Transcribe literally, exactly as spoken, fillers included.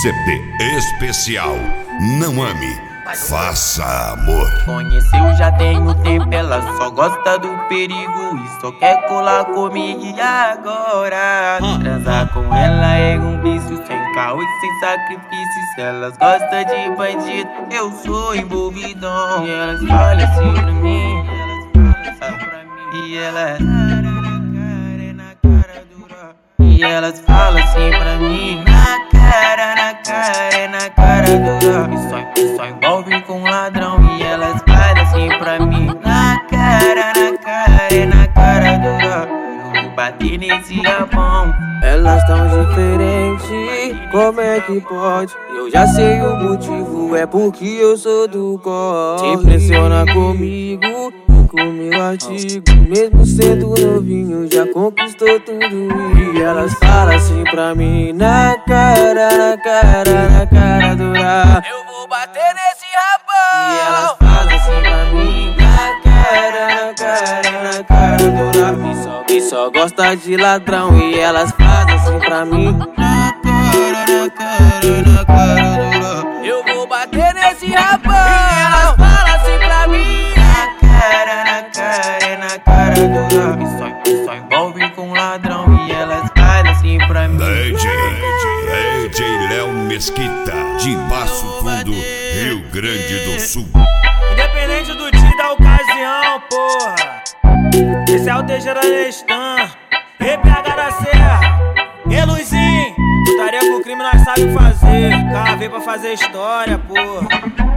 C D especial Não Ame, Faça Amor. Conheceu já tem um tempo, ela só gosta do perigo e só quer colar comigo. E agora? Transar com ela é um vício, sem caô e sem sacrifício. Se elas gostam de bandido, eu sou envolvidão. E elas falam assim pra mim, e elas E elas falam assim pra mim, na cara, na cara, na cara dura. E só, e só envolve com ladrão. E elas falam assim pra mim, na cara, na cara, na cara dura. Eu vou bater nesse rapão. Elas tão diferentes, como é que pode? Eu já sei o motivo, é porque eu sou do corre. Se impressiona comigo, com meu artigo. Mesmo sendo novinho, já conquistou tudo. E elas falam assim pra mim, na cara, na cara, na cara dura. Eu vou bater nesse rapaz. E elas falam assim pra mim, na cara, na cara, na cara dura. E só, e só gosta de ladrão. E elas fazem assim pra mim, na cara, na cara, na cara dura. Eu vou bater nesse rapaz. E elas falam assim pra mim, na cara, na cara, na cara dura. E só, e só envolve com ladrão. E elas falam assim pra mim, D J, D J Léo Mesquita, de Passo Fundo, Rio Grande do Sul. Independente do dia da ocasião, porra. Esse é o Teixeira Lestan, E P H da Serra, e Luizinho. Putaria com crime nós sabe fazer, K V pra fazer história, porra.